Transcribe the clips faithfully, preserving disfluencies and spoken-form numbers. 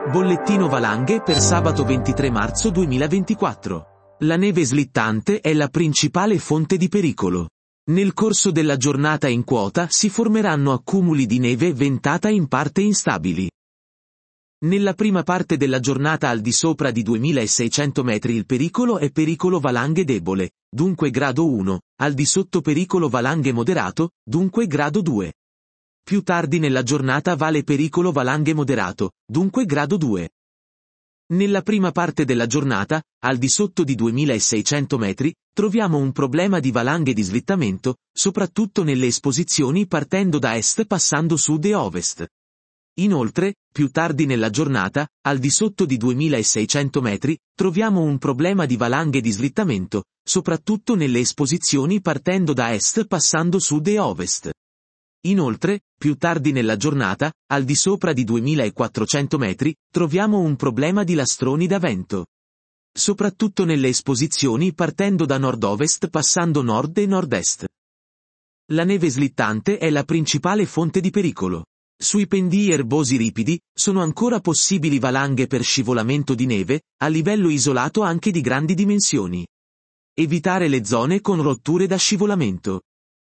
Bollettino valanghe per sabato ventitré marzo duemilaventiquattro. La neve slittante è la principale fonte di pericolo. Nel corso della giornata in quota si formeranno accumuli di neve ventata in parte instabili. Nella prima parte della giornata al di sopra di duemilaseicento metri il pericolo è pericolo valanghe debole, dunque grado uno, al di sotto pericolo valanghe moderato, dunque grado due. Più tardi nella giornata vale pericolo valanghe moderato, dunque grado due. Nella prima parte della giornata, al di sotto di duemilaseicento metri, troviamo un problema di valanghe di slittamento, soprattutto nelle esposizioni partendo da est passando sud e ovest. Inoltre, più tardi nella giornata, al di sotto di duemilaseicento metri, troviamo un problema di valanghe di slittamento, soprattutto nelle esposizioni partendo da est passando sud e ovest. Inoltre, più tardi nella giornata, al di sopra di duemilaquattrocento metri, troviamo un problema di lastroni da vento. Soprattutto nelle esposizioni partendo da nord-ovest passando nord e nord-est. La neve slittante è la principale fonte di pericolo. Sui pendii erbosi ripidi, sono ancora possibili valanghe per scivolamento di neve, a livello isolato anche di grandi dimensioni. Evitare le zone con rotture da scivolamento.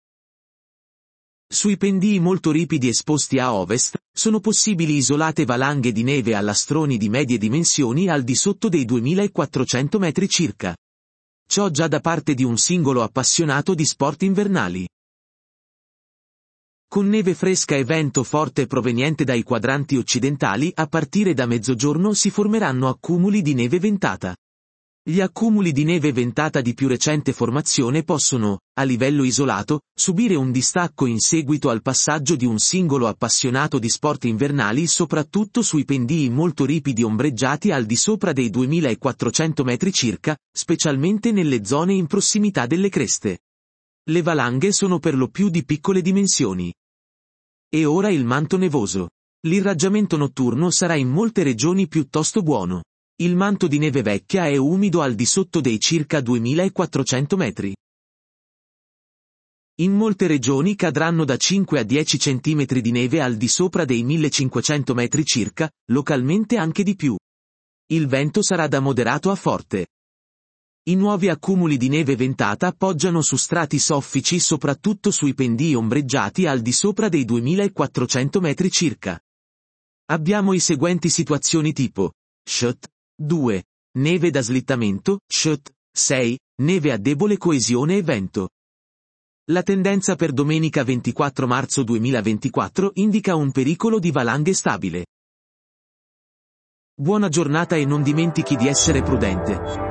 Sui pendii molto ripidi esposti a ovest, sono possibili isolate valanghe di neve a lastroni di medie dimensioni al di sotto dei duemilaquattrocento metri circa. Ciò già da parte di un singolo appassionato di sport invernali. Con neve fresca e vento forte proveniente dai quadranti occidentali, a partire da mezzogiorno si formeranno accumuli di neve ventata. Gli accumuli di neve ventata di più recente formazione possono, a livello isolato, subire un distacco in seguito al passaggio di un singolo appassionato di sport invernali soprattutto sui pendii molto ripidi ombreggiati al di sopra dei duemilaquattrocento metri circa, specialmente nelle zone in prossimità delle creste. Le valanghe sono per lo più di piccole dimensioni. E ora il manto nevoso. L'irraggiamento notturno sarà in molte regioni piuttosto buono. Il manto di neve vecchia è umido al di sotto dei circa duemilaquattrocento metri. In molte regioni cadranno da cinque a dieci centimetri di neve al di sopra dei millecinquecento metri circa, localmente anche di più. Il vento sarà da moderato a forte. I nuovi accumuli di neve ventata poggiano su strati soffici soprattutto sui pendii ombreggiati al di sopra dei duemilaquattrocento metri circa. Abbiamo i seguenti situazioni tipo: S H T due. Neve da slittamento, S H T sei. Neve a debole coesione e vento. La tendenza per domenica ventiquattro marzo duemilaventiquattro indica un pericolo di valanghe stabile. Buona giornata e non dimentichi di essere prudente.